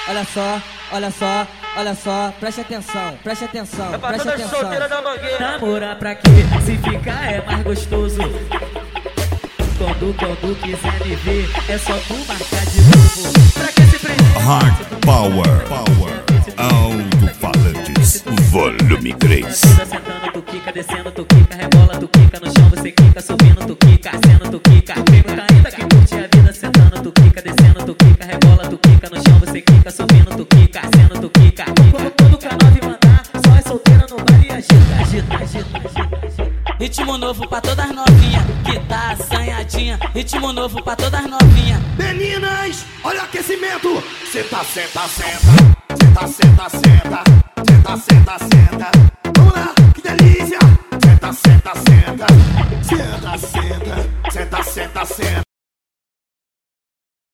olha só, olha só, olha só, preste atenção, preste atenção, É pra preste todas atenção. solteiras da Mangueira. Namorar pra quê? Se ficar é mais gostoso. Quando quiser me ver, é só tu marcar de novo. Pra que se prender? Hard Power. Alto-falantes. Volume 3. Sentando, tu quica, descendo, tu quica, rebola, tu quica no chão, você quica, subindo, tu quica, sendo, tu quica. Pergunta ainda que curte a vida, sentando, tu quica, descendo, tu quica, rebola, tu quica no chão, você quica, subindo, tu quica, sendo, tu quica. Quando K9 mandar, só é solteira no baile, agita. Ritmo novo pra todas novinhas, que tá assanhadinha. Ritmo novo pra todas novinhas. Meninas, olha o aquecimento. Senta, senta, senta. Senta, senta, senta. Senta, senta, senta. Vamos lá, que delícia. Senta, senta, senta. Senta, senta. Senta, senta, senta.